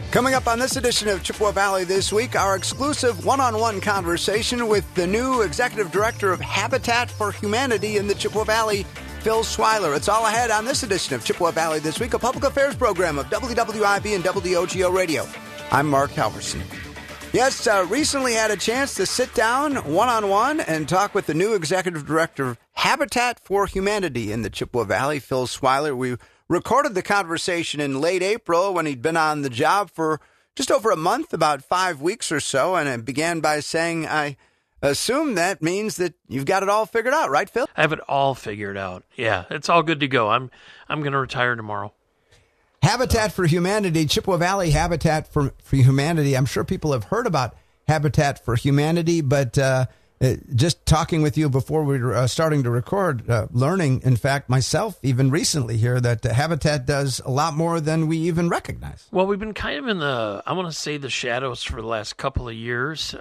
Coming up on this edition of Chippewa Valley This Week, our exclusive one-on-one conversation with the new Executive Director of Habitat for Humanity in the Chippewa Valley, Phil Swiler. It's all ahead on this edition of Chippewa Valley This Week, a public affairs program of WWIB and WOGO Radio. I'm Mark Halverson. Yes, recently had a chance to sit down one-on-one and talk with the new Executive Director of Habitat for Humanity in the Chippewa Valley, Phil Swiler. We recorded the conversation in late April when he'd been on the job for just over a month, about 5 weeks or so, and it began by saying, I assume that means that you've got it all figured out, right, Phil? I have it all figured out. Yeah, it's all good to go. I'm going to retire tomorrow. Habitat for Humanity, Chippewa Valley Habitat for Humanity. I'm sure people have heard about Habitat for Humanity, but just talking with you before we were starting to record, learning, in fact, myself even recently here, that Habitat does a lot more than we even recognize. Well, we've been kind of in the shadows for the last couple of years.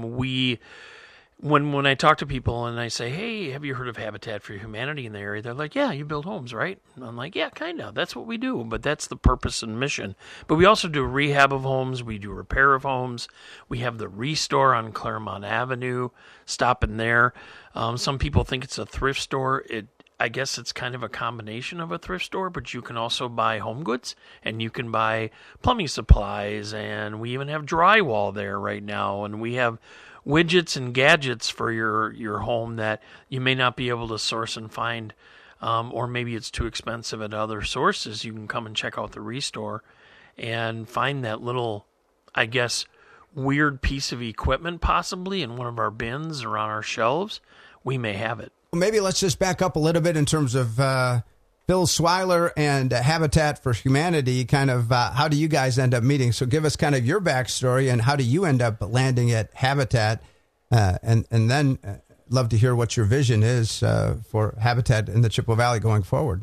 When I talk to people and I say, hey, have you heard of Habitat for Humanity in the area? They're like, yeah, you build homes, right? And I'm like, yeah, kind of. That's what we do, but that's the purpose and mission. But we also do rehab of homes. We do repair of homes. We have the Restore on Claremont Avenue, stopping there. Some people think it's a thrift store. I guess it's kind of a combination of a thrift store, but you can also buy home goods and you can buy plumbing supplies, and we even have drywall there right now, and we have widgets and gadgets for your home that you may not be able to source and find, or maybe it's too expensive at other sources. You can come and check out the Restore and find that little, I guess, weird piece of equipment possibly in one of our bins or on our shelves. We may have it. Maybe let's just back up a little bit in terms of Phil Swiler and Habitat for Humanity. Kind of how do you guys end up meeting? So give us kind of your backstory and how do you end up landing at Habitat, and then love to hear what your vision is for Habitat in the Chippewa Valley going forward.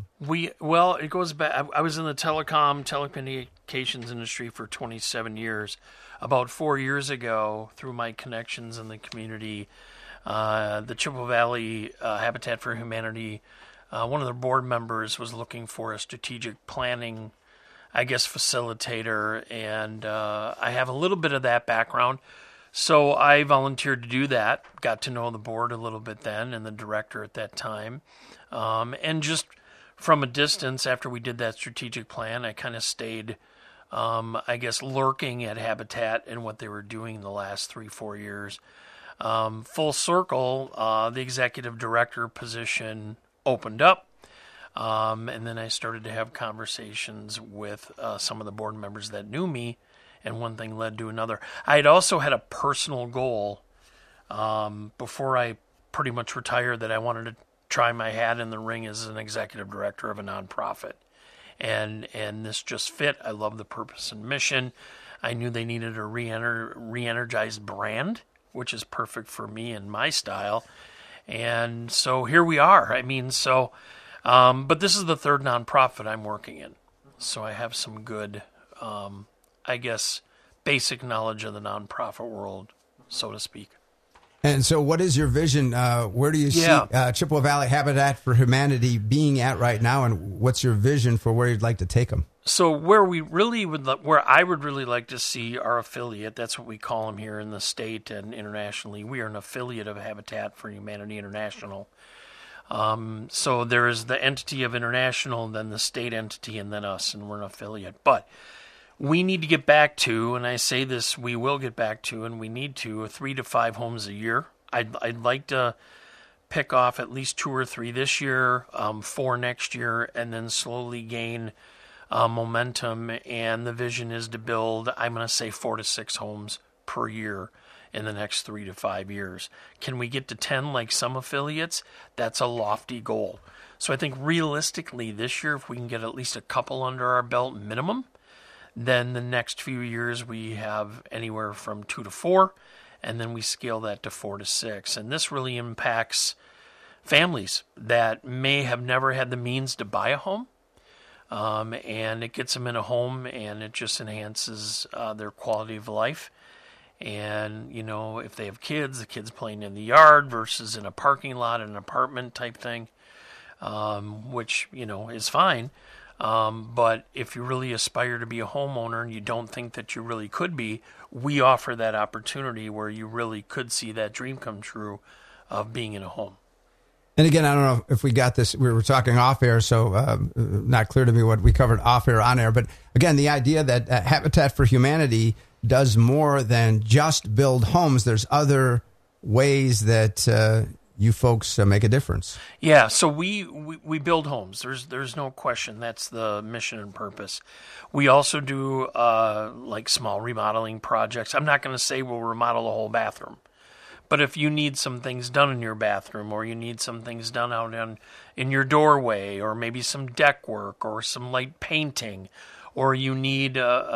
It goes back. I was in the telecommunications industry for 27 years. About 4 years ago, through my connections in the community, the Chippewa Valley Habitat for Humanity, one of their board members was looking for a strategic planning, I guess, facilitator, and I have a little bit of that background. So I volunteered to do that, got to know the board a little bit then and the director at that time. And just from a distance, after we did that strategic plan, I kind of stayed, I guess, lurking at Habitat and what they were doing the last 3-4 years. Full circle, the executive director position opened up, and then I started to have conversations with some of the board members that knew me, and one thing led to another. I had also had a personal goal before I pretty much retired that I wanted to try my hat in the ring as an executive director of a nonprofit, and this just fit. I love the purpose and mission. I knew they needed a re-energized brand, which is perfect for me and my style. And so here we are. But this is the third nonprofit I'm working in. So I have some good, I guess, basic knowledge of the nonprofit world, so to speak. And so what is your vision? Where do you see Chippewa Valley Habitat for Humanity being at right now? And what's your vision for where you'd like to take them? So where I would really like to see our affiliate, that's what we call them here in the state and internationally. We are an affiliate of Habitat for Humanity International. So there is the entity of International, then the state entity, and then us, and we're an affiliate. But we need to get back to, and I say this, we will get back to, and we need to, 3 to 5 homes a year. I'd like to pick off at least 2 or 3 this year, 4 next year, and then slowly gain momentum, and the vision is to build, I'm going to say 4 to 6 homes per year in the next 3 to 5 years. Can we get to 10 like some affiliates? That's a lofty goal. So I think realistically this year, if we can get at least a couple under our belt minimum, then the next few years we have anywhere from 2 to 4, and then we scale that to 4 to 6. And this really impacts families that may have never had the means to buy a home. And it gets them in a home, and it just enhances their quality of life. And, you know, if they have kids, the kids playing in the yard versus in a parking lot, an apartment type thing, which, you know, is fine. But if you really aspire to be a homeowner and you don't think that you really could be, we offer that opportunity where you really could see that dream come true of being in a home. And again, I don't know if we got this. We were talking off air, so not clear to me what we covered off air, on air. But again, the idea that Habitat for Humanity does more than just build homes. There's other ways that you folks make a difference. Yeah, so we build homes. There's no question. That's the mission and purpose. We also do like small remodeling projects. I'm not going to say we'll remodel the whole bathroom. But if you need some things done in your bathroom, or you need some things done out in your doorway, or maybe some deck work, or some light painting, or you need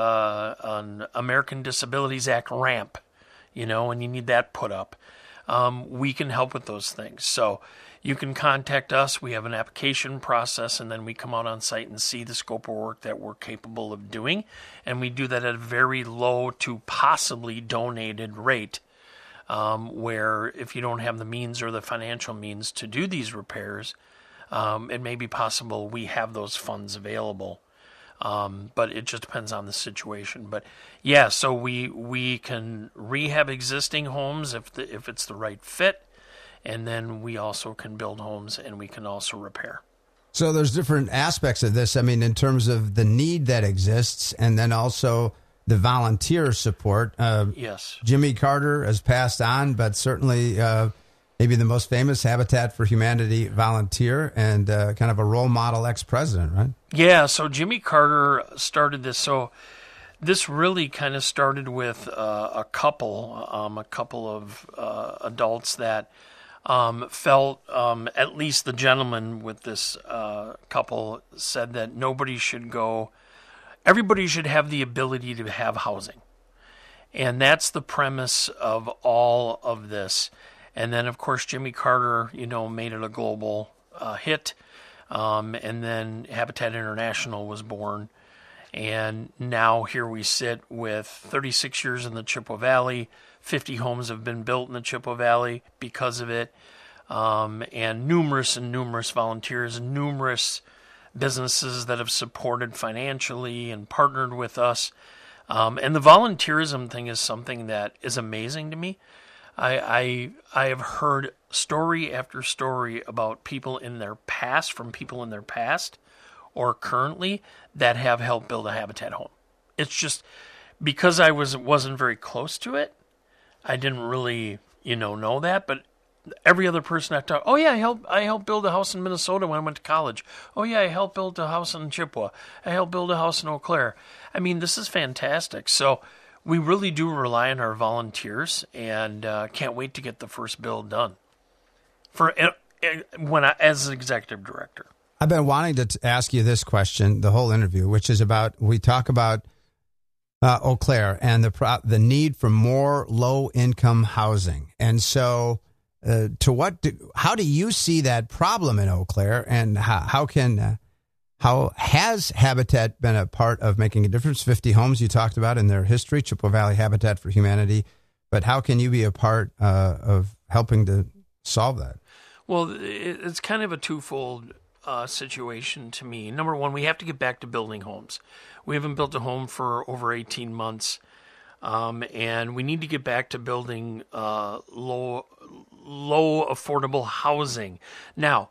an American Disabilities Act ramp, and you need that put up, we can help with those things. So you can contact us. We have an application process, and then we come out on site and see the scope of work that we're capable of doing. And we do that at a very low to possibly donated rate. Where if you don't have the means or the financial means to do these repairs, it may be possible we have those funds available. But it just depends on the situation. But yeah, so we can rehab existing homes if it's the right fit, and then we also can build homes, and we can also repair. So there's different aspects of this. I mean, in terms of the need that exists, and then also the volunteer support. Yes. Jimmy Carter has passed on, but certainly maybe the most famous Habitat for Humanity volunteer and kind of a role model ex-president, right? Yeah, so Jimmy Carter started this. So this really kind of started with a couple of adults that felt, at least the gentleman with this couple said that everybody should have the ability to have housing. And that's the premise of all of this. And then, of course, Jimmy Carter, made it a global hit. And then Habitat International was born. And now here we sit with 36 years in the Chippewa Valley. 50 homes have been built in the Chippewa Valley because of it. And numerous volunteers, numerous businesses that have supported financially and partnered with us. And the volunteerism thing is something that is amazing to me. I have heard story after story about people in their past, from people in their past or currently, that have helped build a Habitat home. It's just because I wasn't very close to it, I didn't really, know that, but every other person I talk, oh yeah, I helped build a house in Minnesota when I went to college. Oh yeah, I helped build a house in Chippewa. I helped build a house in Eau Claire. I mean, this is fantastic. So we really do rely on our volunteers, and can't wait to get the first build done. As executive director, I've been wanting to ask you this question the whole interview, which is we talk about Eau Claire and the need for more low income housing, and so. How do you see that problem in Eau Claire, and how has Habitat been a part of making a difference? 50 homes you talked about in their history, Chippewa Valley Habitat for Humanity, but how can you be a part of helping to solve that? Well, it's kind of a twofold situation to me. Number one, we have to get back to building homes. We haven't built a home for over 18 months. And we need to get back to building low affordable housing. Now,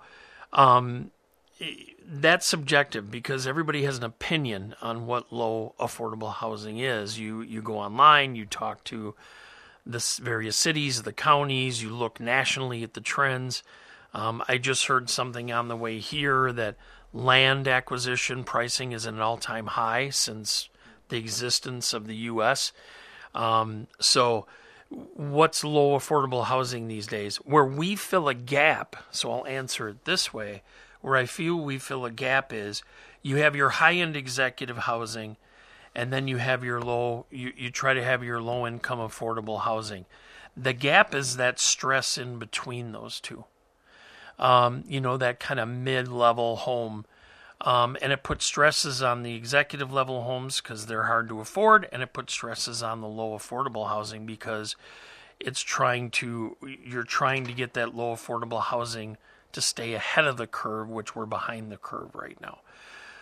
that's subjective because everybody has an opinion on what low affordable housing is. You go online, you talk to the various cities, the counties, you look nationally at the trends. I just heard something on the way here that land acquisition pricing is at an all-time high since the existence of the U.S. So what's low affordable housing these days? Where we fill a gap, so I'll answer it this way, where I feel we fill a gap is you have your high-end executive housing, and then you have your you try to have your low-income affordable housing. The gap is that stress in between those two. That kind of mid-level home. And it puts stresses on the executive level homes because they're hard to afford, and it puts stresses on the low affordable housing because you're trying to get that low affordable housing to stay ahead of the curve, which we're behind the curve right now.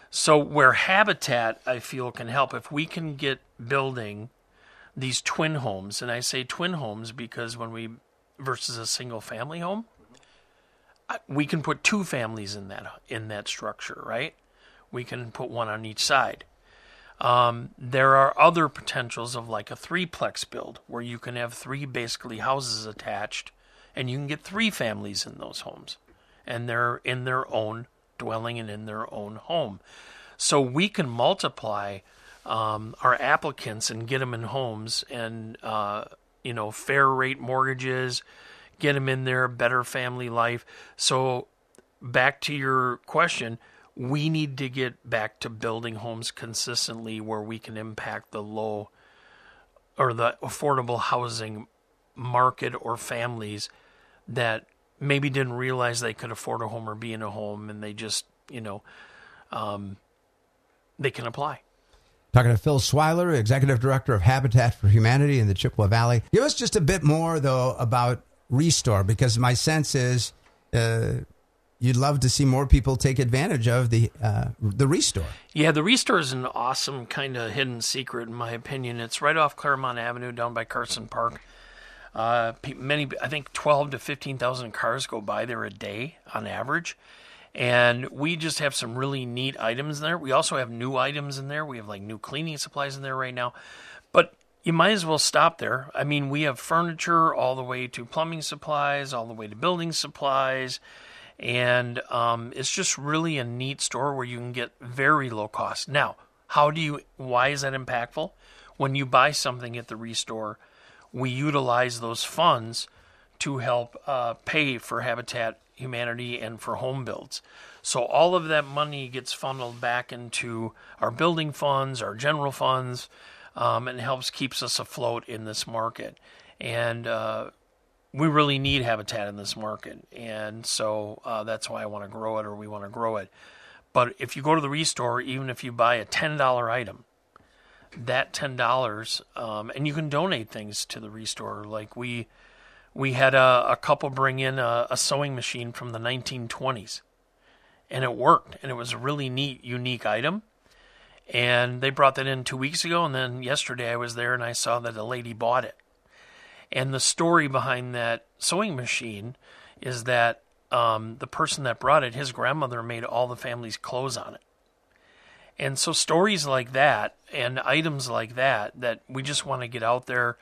So where Habitat, I feel, can help, if we can get building these twin homes, and I say twin homes because versus a single family home, we can put 2 families in that structure, right? We can put one on each side. There are other potentials of like a 3-plex build where you can have 3 basically houses attached, and you can get 3 families in those homes, and they're in their own dwelling and in their own home. So we can multiply our applicants and get them in homes and, fair rate mortgages, get them in there, better family life. So back to your question, we need to get back to building homes consistently where we can impact the low or the affordable housing market or families that maybe didn't realize they could afford a home or be in a home, and they just, they can apply. Talking to Phil Swiler, Executive Director of Habitat for Humanity in the Chippewa Valley. Give us just a bit more, though, about Restore, because my sense is you'd love to see more people take advantage of the Restore. Yeah, the Restore is an awesome kind of hidden secret, in my opinion. It's right off Claremont Avenue down by Carson Park. I think 12 to 15,000 cars go by there a day on average. And we just have some really neat items there. We also have new items in there. We have like new cleaning supplies in there right now. But you might as well stop there. I mean, we have furniture all the way to plumbing supplies, all the way to building supplies. And it's just really a neat store where you can get very low cost. Now, why is that impactful? When you buy something at the Restore, we utilize those funds to help pay for Habitat Humanity and for home builds. So all of that money gets funneled back into our building funds, our general funds, and keeps us afloat in this market. And we really need Habitat in this market. And so that's why I want to grow it, or we want to grow it. But if you go to the Restore, even if you buy a $10 item, that $10, and you can donate things to the Restore. Like we had a couple bring in a sewing machine from the 1920s, and it worked, and it was a really neat, unique item. And they brought that in 2 weeks ago, and then yesterday I was there and I saw that a lady bought it. And the story behind that sewing machine is that the person that brought it, his grandmother made all the family's clothes on it. And so stories like that and items like that we just want to get out there.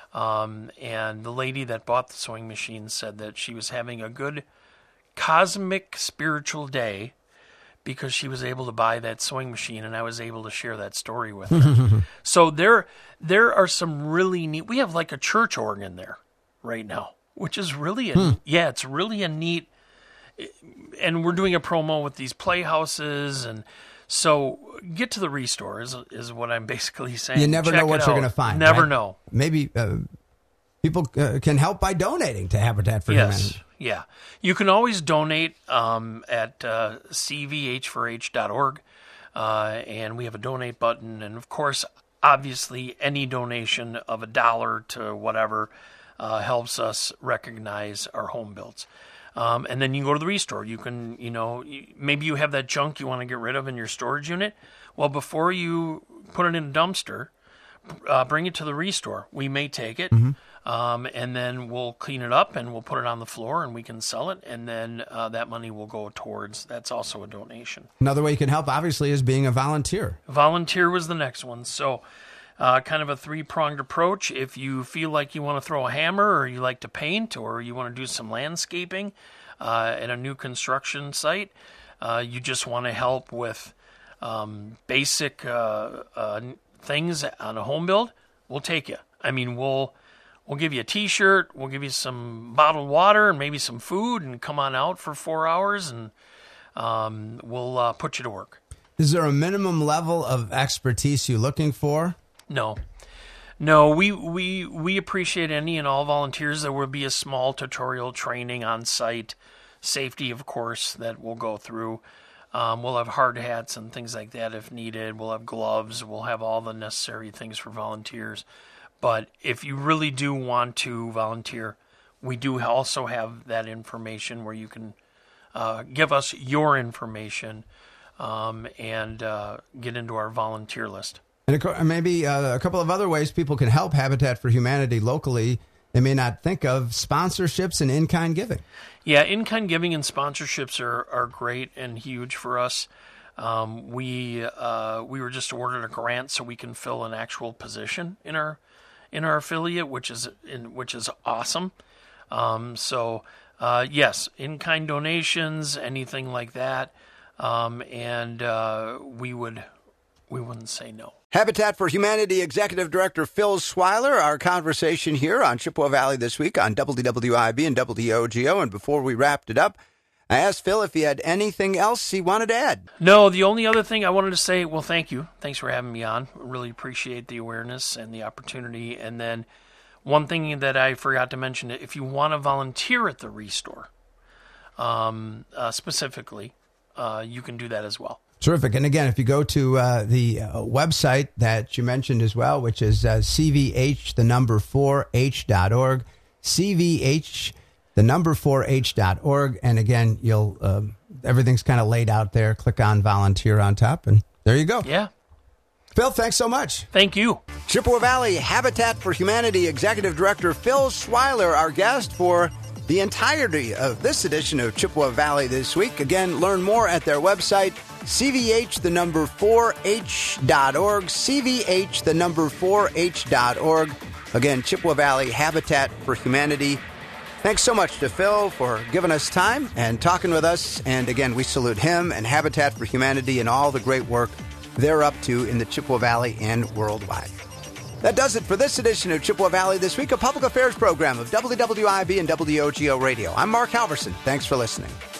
And the lady that bought the sewing machine said that she was having a good cosmic spiritual day because she was able to buy that sewing machine, and I was able to share that story with her. So there are some really neat. We have like a church organ there right now, which is really it's really a neat. And we're doing a promo with these playhouses, and so get to the Restore is what I'm basically saying. You never know what you're going to find. Never know. Maybe people can help by donating to Habitat for Humanity. Yeah. You can always donate at cvh4h.org, and we have a donate button. And, of course, obviously, any donation of $1 to whatever helps us recognize our home builds. And then you go to the Restore. You can, maybe you have that junk you want to get rid of in your storage unit. Well, before you put it in a dumpster, bring it to the Restore. We may take it, and then we'll clean it up and we'll put it on the floor and we can sell it. And then that money will go towards, that's also a donation. Another way you can help, obviously, is being a volunteer. Volunteer was the next one. So kind of a 3-pronged approach. If you feel like you want to throw a hammer, or you like to paint, or you want to do some landscaping at a new construction site, you just want to help with basic things on a home build, we'll take you. I mean, we'll give you a T-shirt, we'll give you some bottled water and maybe some food, and come on out for 4 hours, and we'll put you to work. Is there a minimum level of expertise you're looking for? No, we appreciate any and all volunteers. There will be a small tutorial training on site, safety, of course, that we'll go through. We'll have hard hats and things like that if needed. We'll have gloves. We'll have all the necessary things for volunteers. But if you really do want to volunteer, we do also have that information where you can give us your information and get into our volunteer list. And maybe a couple of other ways people can help Habitat for Humanity locally they may not think of: sponsorships and in-kind giving. Yeah, in-kind giving and sponsorships are great and huge for us. We were just awarded a grant so we can fill an actual position in our affiliate, which is awesome. Yes, in-kind donations, anything like that, and we wouldn't say no. Habitat for Humanity Executive Director Phil Swiler, our conversation here on Chippewa Valley this week on WWIB and WOGO. And before we wrapped it up, I asked Phil if he had anything else he wanted to add. No, the only other thing I wanted to say, well, thank you. Thanks for having me on. Really appreciate the awareness and the opportunity. And then one thing that I forgot to mention, if you want to volunteer at the Restore, specifically, you can do that as well. Terrific. And again, if you go to the website that you mentioned as well, which is CVH4H.org, CVH4H.org. And again, you'll everything's kind of laid out there. Click on volunteer on top, and there you go. Yeah. Phil, thanks so much. Thank you. Chippewa Valley Habitat for Humanity Executive Director Phil Swiler, our guest for the entirety of this edition of Chippewa Valley This Week. Again, learn more at their website, CVH4H.org, CVH4H.org. Again, Chippewa Valley Habitat for Humanity. Thanks so much to Phil for giving us time and talking with us. And again, we salute him and Habitat for Humanity and all the great work they're up to in the Chippewa Valley and worldwide. That does it for this edition of Chippewa Valley This Week, a public affairs program of WWIB and WOGO Radio. I'm Mark Halverson. Thanks for listening.